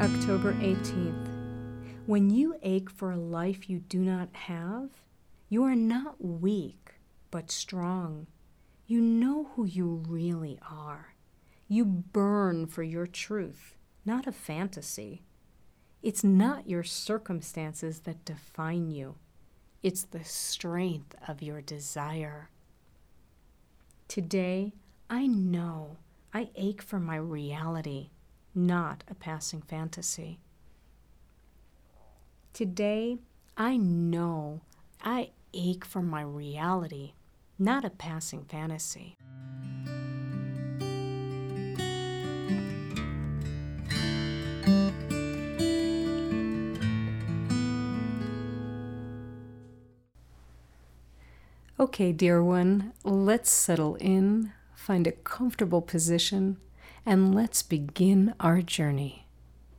October 18th. When you ache for a life you do not have, you are not weak, but strong. You know who you really are. You burn for your truth, not a fantasy. It's not your circumstances that define you. It's the strength of your desire. Today, I know I ache for my reality, not a passing fantasy. Today, I know I ache for my reality, not a passing fantasy. Okay, dear one, let's settle in, find a comfortable position, and let's begin our journey.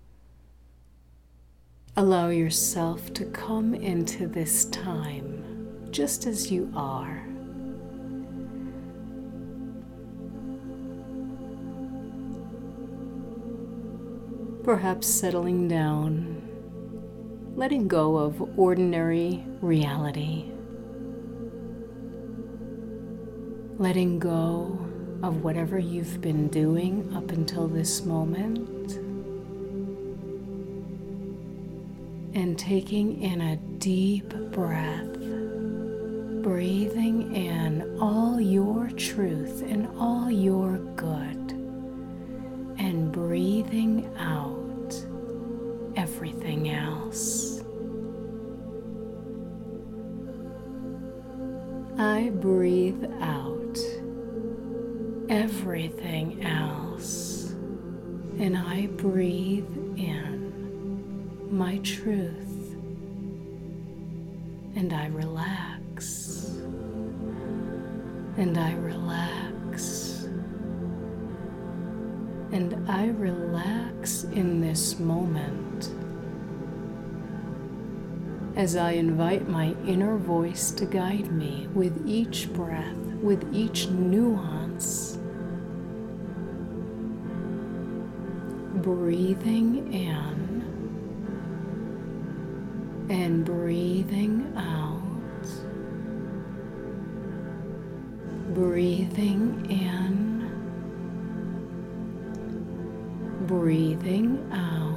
Allow yourself to come into this time just as you are. Perhaps settling down, letting go of ordinary reality. Letting go of whatever you've been doing up until this moment, and taking in a deep breath, breathing in all your truth and all your good, and breathing out everything else. I breathe out everything else, and I breathe in my truth, and I relax, and I relax, and I relax in this moment as I invite my inner voice to guide me with each breath, with each nuance. Breathing in and breathing out. Breathing in, breathing out.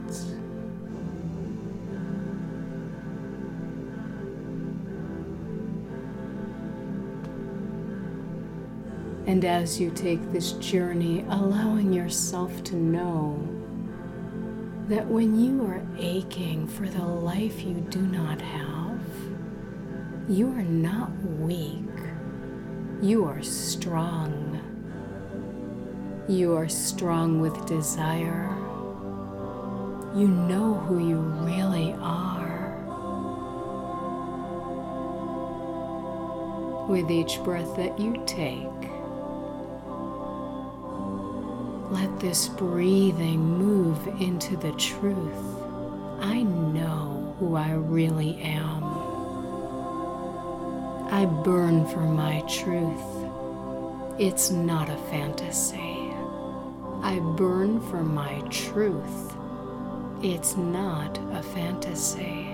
And as you take this journey, allowing yourself to know that when you are aching for the life you do not have, you are not weak. You are strong. You are strong with desire. You know who you really are. With each breath that you take, let this breathing move into the truth. I know who I really am. I burn for my truth. It's not a fantasy. I burn for my truth. It's not a fantasy.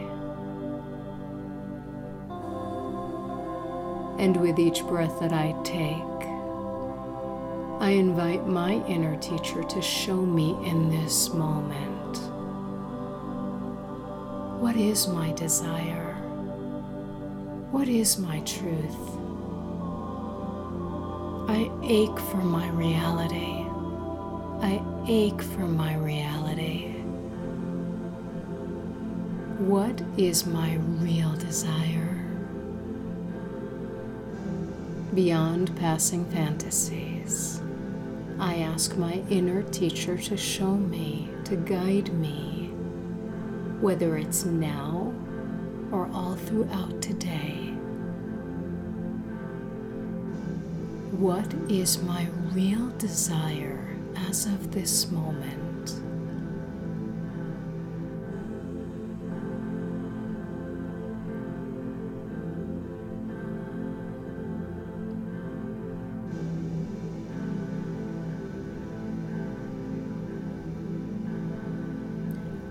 And with each breath that I take, I invite my inner teacher to show me in this moment, what is my desire? What is my truth? I ache for my reality. I ache for my reality. What is my real desire? Beyond passing fantasies, I ask my inner teacher to show me, to guide me, whether it's now or all throughout today. What is my real desire as of this moment?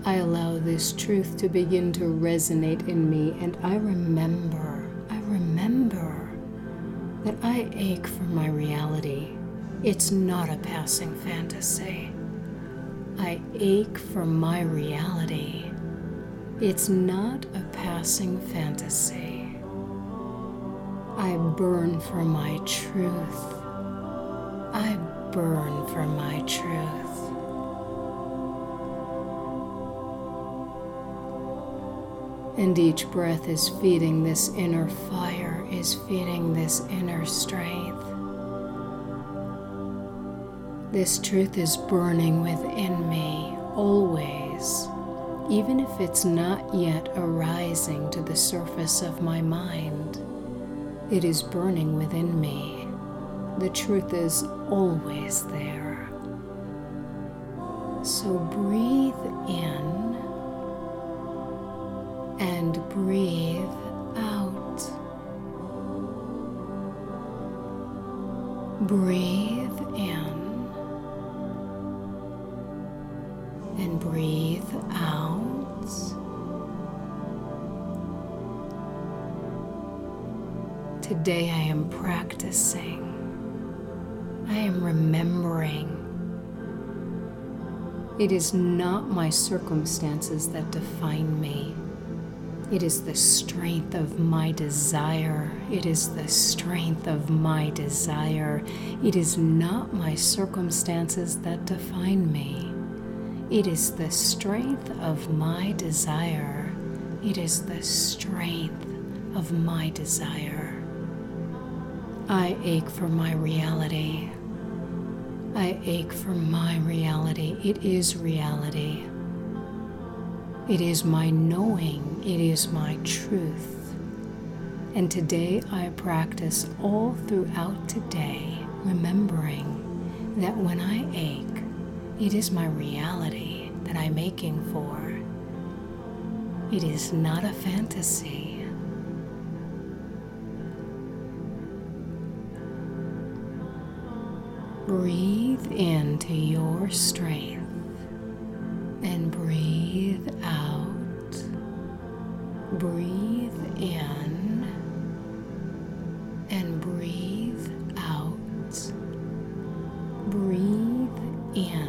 I allow this truth to begin to resonate in me, and I remember that I ache for my reality. It's not a passing fantasy. I ache for my reality. It's not a passing fantasy. I burn for my truth. I burn for my truth. And each breath is feeding this inner fire, is feeding this inner strength. This truth is burning within me, always, even if it's not yet arising to the surface of my mind. It is burning within me. The truth is always there. So breathe in and breathe out. Breathe in and breathe out. Today I am practicing. I am remembering. It is not my circumstances that define me. It is the strength of my desire. It is the strength of my desire. It is not my circumstances that define me. It is the strength of my desire. It is the strength of my desire. I ache for my reality. I ache for my reality. It is reality. It is my knowing. It is my truth. And today I practice all throughout today, remembering that when I ache, it is my reality that I'm aching for. It is not a fantasy. Breathe into your strength and breathe out. Breathe in and breathe out. Breathe in